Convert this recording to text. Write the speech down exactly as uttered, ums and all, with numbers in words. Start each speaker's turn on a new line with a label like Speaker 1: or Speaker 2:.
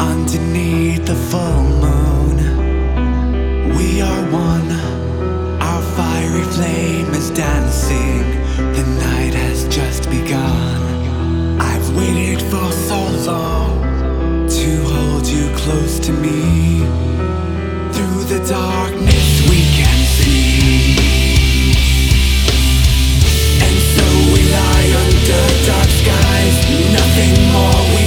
Speaker 1: Underneath the full moon, we are one. Our fiery flame is dancing. The night has just begun. I've waited for so long to hold you close to me. Through the darkness we can see. And so we lie under dark skies. Nothing more we